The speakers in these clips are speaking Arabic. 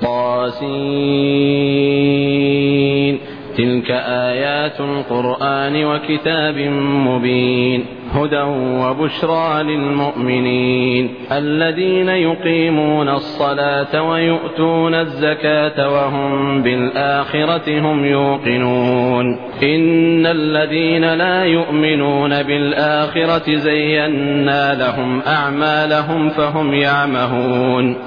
طاسين. تلك آيات القرآن وكتاب مبين هدى وبشرى للمؤمنين الذين يقيمون الصلاة ويؤتون الزكاة وهم بالآخرة هم يوقنون. إن الذين لا يؤمنون بالآخرة زينا لهم أعمالهم فهم يعمهون.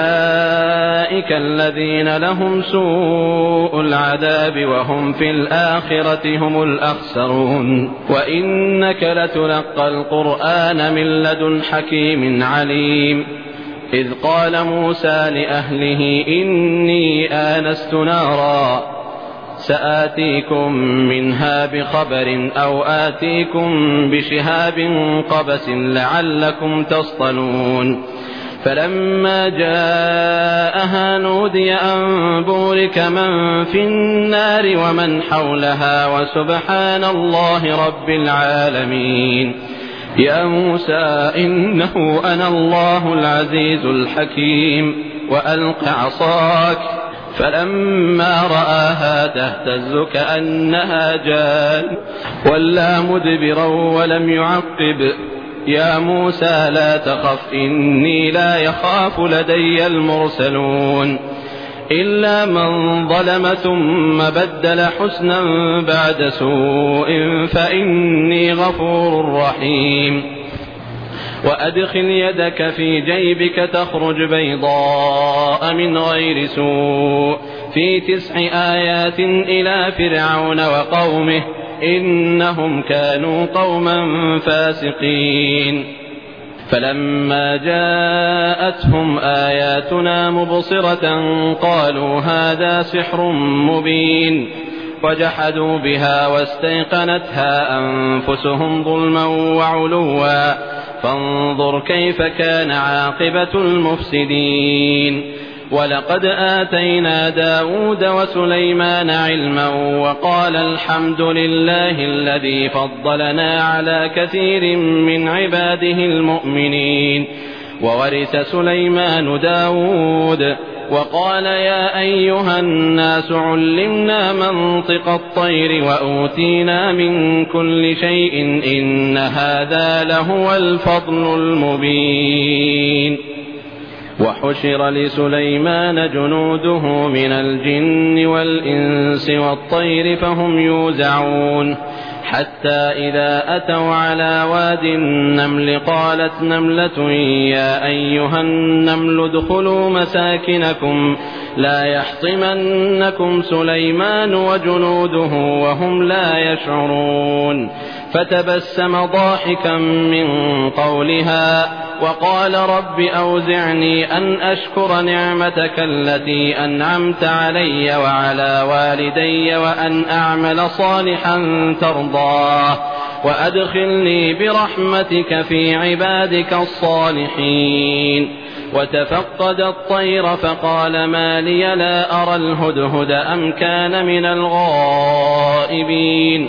أولئك الذين لهم سوء العذاب وهم في الآخرة هم الأخسرون. وإنك لتلقى القرآن من لدن حكيم عليم. إذ قال موسى لأهله إني آنست نارا سآتيكم منها بخبر أو آتيكم بشهاب قبس لعلكم تصطلون. فلما جاءها نودي أن بورك من في النار ومن حولها وسبحان الله رب العالمين. يا موسى إنه أنا الله العزيز الحكيم وألق عصاك فلما رآها تهتز كأنها جان ولى مدبرا ولم يعقب. يا موسى لا تخف إني لا يخاف لدي المرسلون. إلا من ظلم ثم بدل حسنا بعد سوء فإني غفور رحيم. وأدخل يدك في جيبك تخرج بيضاء من غير سوء في 9 آيات إلى فرعون وقومه إنهم كانوا قوما فاسقين. فلما جاءتهم آياتنا مبصرة قالوا هذا سحر مبين وجحدوا بها واستيقنتها أنفسهم ظلما وعلوا فانظر كيف كان عاقبة المفسدين. ولقد آتينا داود وسليمان علما وقال الحمد لله الذي فضلنا على كثير من عباده المؤمنين. وورث سليمان داود وقال يا أيها الناس علمنا منطق الطير وأوتينا من كل شيء إن هذا لهو الفضل المبين. وحشر لسليمان جنوده من الجن والإنس والطير فهم يوزعون. حتى إذا أتوا على واد النمل قالت نملة يا أيها النمل ادخلوا مساكنكم لا يحطمنكم سليمان وجنوده وهم لا يشعرون. فتبسم ضاحكا من قولها وقال رب أوزعني أن أشكر نعمتك التي أنعمت علي وعلى والدي وأن أعمل صالحا ترضاه وأدخلني برحمتك في عبادك الصالحين. وتفقد الطير فقال ما لي لا أرى الهدهد أم كان من الغائبين.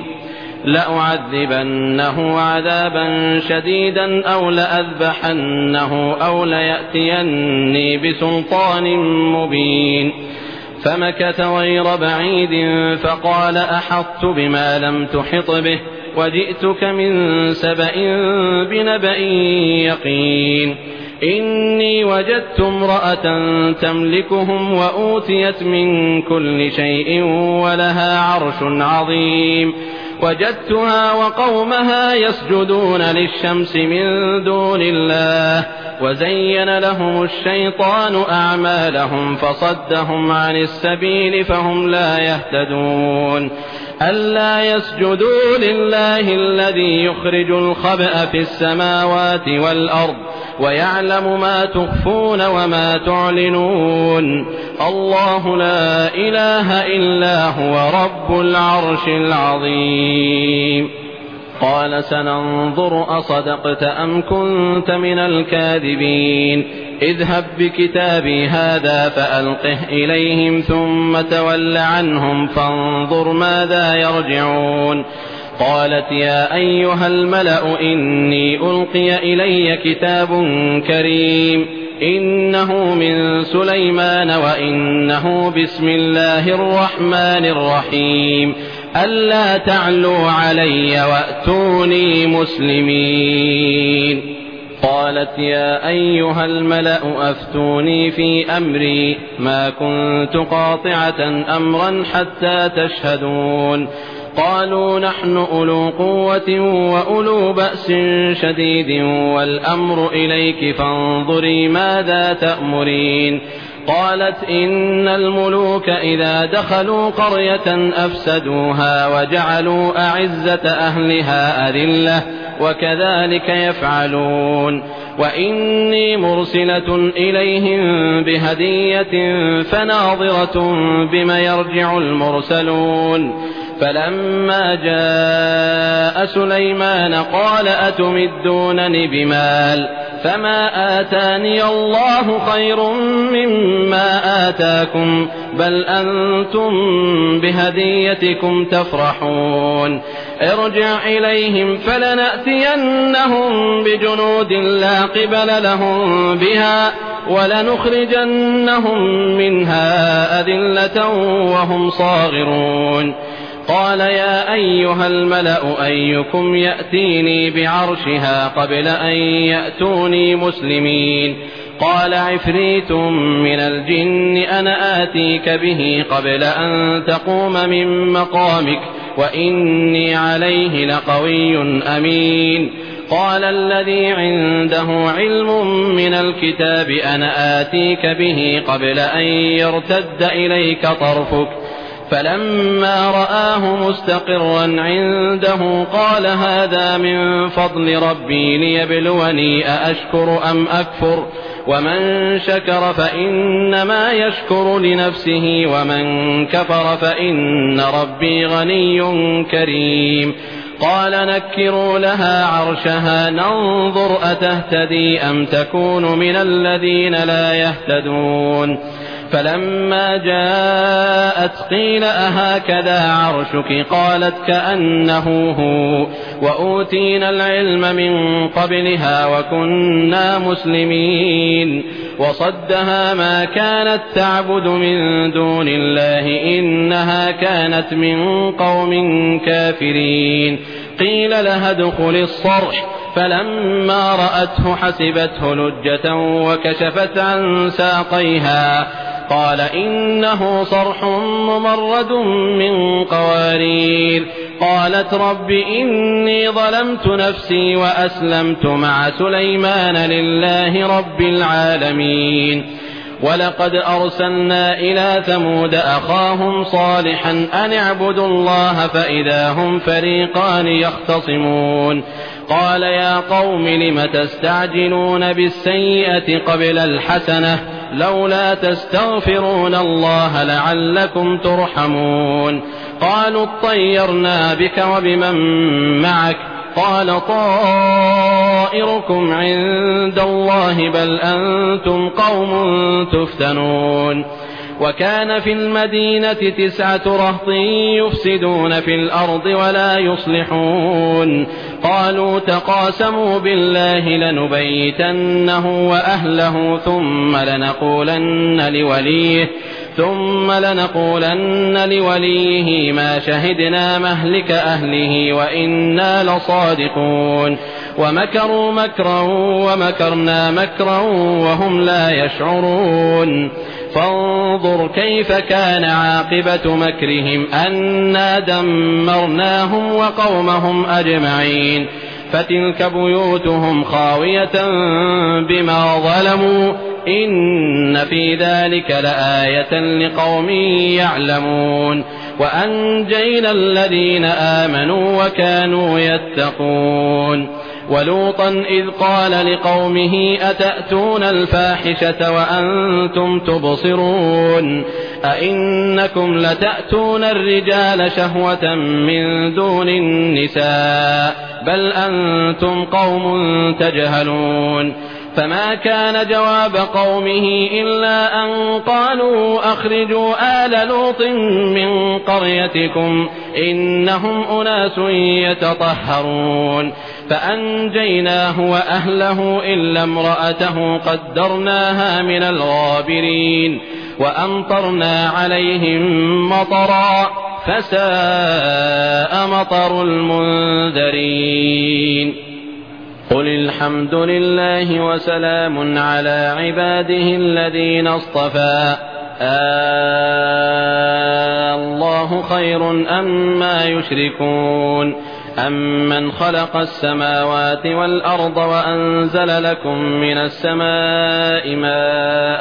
لأعذبنه عذابا شديدا أو لأذبحنه أو ليأتيني بسلطان مبين. فمكث غير بعيد فقال أحطت بما لم تحط به وجئتك من سبأ بنبأ يقين. إني وجدت امرأة تملكهم وأوتيت من كل شيء ولها عرش عظيم. وجدتها وقومها يسجدون للشمس من دون الله وزين لهم الشيطان أعمالهم فصدهم عن السبيل فهم لا يهتدون. ألا يسجدوا لله الذي يخرج الخبأ في السماوات والأرض ويعلم ما تخفون وما تعلنون. الله لا إله إلا هو رب العرش العظيم. قال سننظر أصدقت أم كنت من الكاذبين. اذهب بكتابي هذا فألقه إليهم ثم تول عنهم فانظر ماذا يرجعون. قالت يا أيها الملأ إني ألقي إلي كتاب كريم إنه من سليمان وإنه بسم الله الرحمن الرحيم ألا تعلوا علي وأتوني مسلمين. قالت يا أيها الملأ أفتوني في أمري ما كنت قاطعة أمرا حتى تشهدون. قالوا نحن أولو قوة وأولو بأس شديد والأمر إليك فانظري ماذا تأمرين. قالت إن الملوك إذا دخلوا قرية أفسدوها وجعلوا أعزة أهلها أذلة وكذلك يفعلون. وإني مرسلة إليهم بهدية فناظرة بما يرجع المرسلون. فلما جاء سليمان قال أتمدونني بمال فما آتاني الله خير مما آتاكم بل أنتم بهديتكم تفرحون. ارجع إليهم فلنأتينهم بجنود لا قبل لهم بها ولنخرجنهم منها أذلة وهم صاغرون. قال يا أيها الملأ أيكم يأتيني بعرشها قبل أن يأتوني مسلمين. قال عفريت من الجن أنا آتيك به قبل أن تقوم من مقامك وإني عليه لقوي أمين. قال الذي عنده علم من الكتاب أنا آتيك به قبل أن يرتد إليك طرفك فلما رآه مستقرا عنده قال هذا من فضل ربي ليبلوني أأشكر أم أكفر ومن شكر فإنما يشكر لنفسه ومن كفر فإن ربي غني كريم. قال نكروا لها عرشها ننظر أتهتدي أم تكون من الذين لا يهتدون. فلما جاءت قيل أهكذا عرشك قالت كأنه هو وأوتينا العلم من قبلها وكنا مسلمين. وصدها ما كانت تعبد من دون الله إنها كانت من قوم كافرين. قيل لها ادخل الصرح فلما رأته حسبته لجة وكشفت عن ساقيها قال إنه صرح ممرد من قوارير. قالت رب إني ظلمت نفسي وأسلمت مع سليمان لله رب العالمين. ولقد أرسلنا إلى ثمود أخاهم صالحا أن اعبدوا الله فإذا هم فريقان يختصمون. قال يا قوم لم تستعجلون بالسيئة قبل الحسنة لولا تستغفرون الله لعلكم ترحمون. قالوا اطيرنا بك وبمن معك قال طائركم عند الله بل أنتم قوم تفتنون. وكان في المدينة 9 رهط يفسدون في الأرض ولا يصلحون. قالوا تقاسموا بالله لنبيتنه وأهله ثم لنقولن لوليه ما شهدنا مهلك أهله وإنا لصادقون. ومكروا مكرا ومكرنا مكرا وهم لا يشعرون. فانظر كيف كان عاقبة مكرهم أنا دمرناهم وقومهم أجمعين. فتلك بيوتهم خاوية بما ظلموا إن في ذلك لآية لقوم يعلمون. وأنجينا الذين آمنوا وكانوا يتقون. ولوطا إذ قال لقومه أتأتون الفاحشة وأنتم تبصرون أئنكم لتأتون الرجال شهوة من دون النساء بل أنتم قوم تجهلون. فما كان جواب قومه إلا أن قالوا أخرجوا آل لوط من قريتكم إنهم أناس يتطهرون. فأنجيناه وأهله إلا امرأته قدرناها من الغابرين وأمطرنا عليهم مطرا فساء مطر المنذرين قل الحمد لله وسلام على عباده الذين اصطفى الله خير أما يشركون أمن خلق السماوات والأرض وأنزل لكم من السماء ماء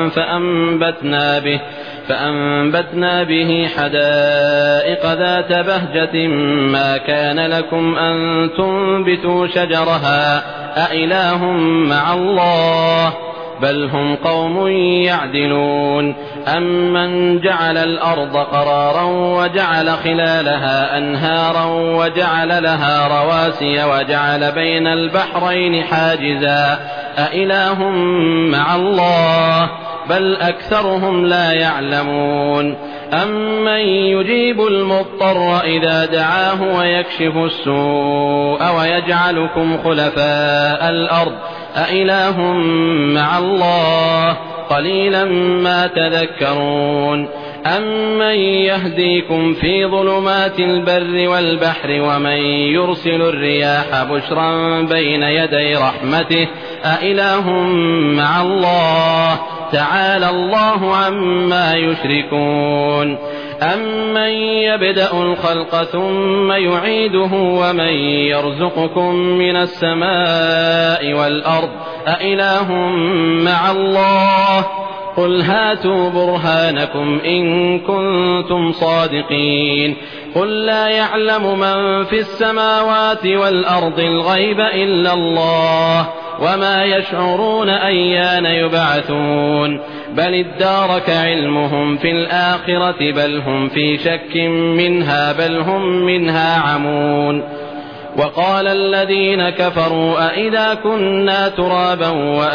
فأنبتنا به حدائق ذات بهجة ما كان لكم أن تنبتوا شجرها أإله مع الله بل هم قوم يعدلون أمن جعل الأرض قرارا وجعل خلالها أنهارا وجعل لها رواسي وجعل بين البحرين حاجزا أإله مع الله بل أكثرهم لا يعلمون أمن يجيب المضطر إذا دعاه ويكشف السوء ويجعلكم خلفاء الأرض أإله مع الله قليلا ما تذكرون أمن يهديكم في ظلمات البر والبحر ومن يرسل الرياح بشرا بين يدي رحمته أإله مع الله تعالى الله عما يشركون أمن يبدأ الخلق ثم يعيده ومن يرزقكم من السماء والأرض أإله مع الله قل هاتوا برهانكم إن كنتم صادقين قل لا يعلم من في السماوات والأرض الغيب إلا الله وما يشعرون أيان يبعثون بل ادارك علمهم في الآخرة بل هم في شك منها بل هم منها عمون وقال الذين كفروا أئذا كنا ترابا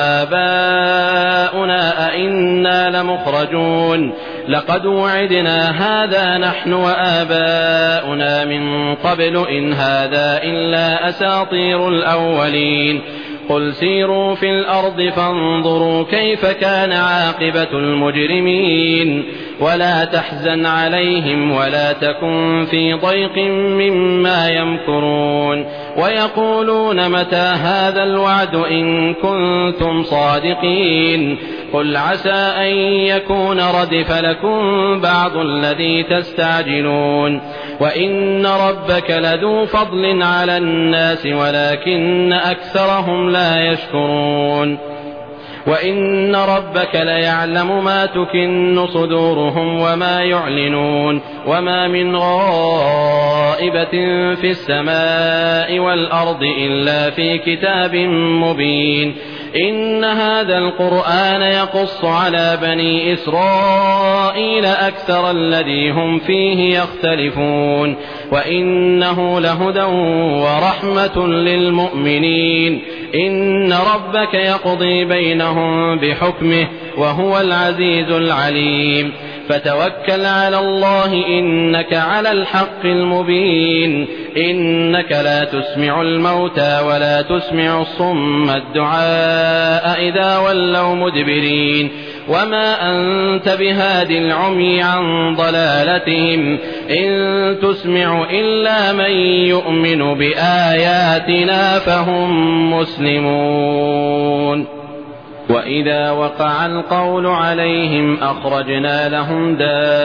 وآباؤنا أئنا لمخرجون لقد وعدنا هذا نحن وآباؤنا من قبل إن هذا إلا أساطير الأولين قل سيروا في الأرض فانظروا كيف كان عاقبة المجرمين ولا تحزن عليهم ولا تكن في ضيق مما يمكرون ويقولون متى هذا الوعد إن كنتم صادقين قل عسى أن يكون ردف لكم بعض الذي تستعجلون وإن ربك لذو فضل على الناس ولكن أكثرهم لا يشكرون وإن ربك ليعلم ما تكن صدورهم وما يعلنون وما من غائبة في السماء والأرض إلا في كتاب مبين إن هذا القرآن يقص على بني إسرائيل أكثر الذي هم فيه يختلفون وإنه لهدى ورحمة للمؤمنين إن ربك يقضي بينهم بحكمه وهو العزيز العليم فتوكل على الله إنك على الحق المبين إنك لا تسمع الموتى ولا تسمع الصم الدعاء إذا ولوا مدبرين وما أنت بهاد العمي عن ضلالتهم إن تسمع إلا من يؤمن بآياتنا فهم مسلمون وإذا وقع القول عليهم أخرجنا لهم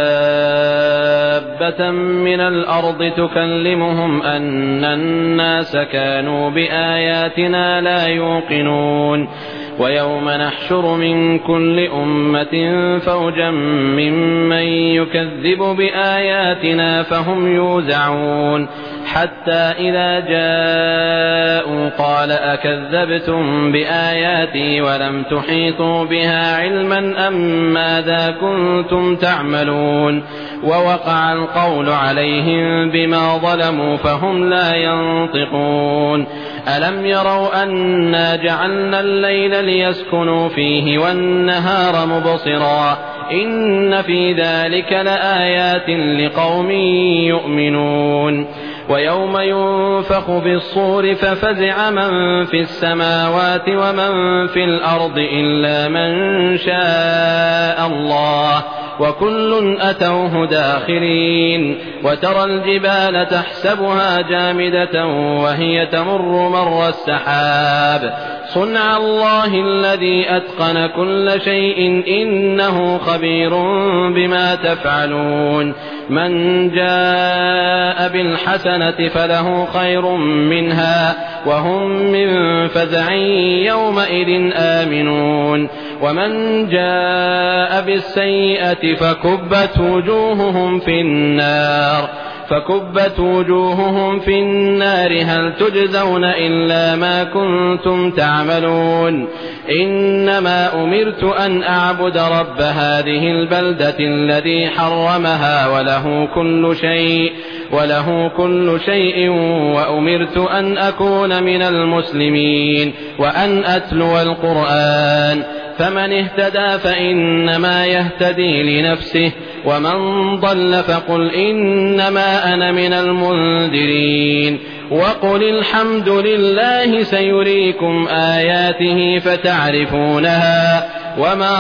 دابة من الأرض تكلمهم أن الناس كانوا بآياتنا لا يوقنون ويوم نحشر من كل أمة فوجا ممن يكذب بآياتنا فهم يوزعون حتى إذا جاءوا قال أكذبتم بآياتي ولم تحيطوا بها علما أم ماذا كنتم تعملون ووقع القول عليهم بما ظلموا فهم لا ينطقون ألم يروا أنا جعلنا الليل ليسكنوا فيه والنهار مبصرا إن في ذلك لآيات لقوم يؤمنون ويوم ينفخ بالصور ففزع من في السماوات ومن في الأرض إلا من شاء الله وكل أتوه داخرين وترى الجبال تحسبها جامدة وهي تمر مر السحاب صنع الله الذي أتقن كل شيء إنه خبير بما تفعلون من جاء بالحسنة فله خير منها وهم من فزع يومئذ آمنون ومن جاء بالسيئة فكبت وجوههم في النار هل تجزون إلا ما كنتم تعملون إنما أمرت أن أعبد رب هذه البلدة الذي حرمها وله كل شيء وأمرت أن أكون من المسلمين وأن أتلو القرآن فمن اهتدى فإنما يهتدي لنفسه ومن ضل فقل إنما أنا من المنذرين وقل الحمد لله سيريكم آياته فتعرفونها وما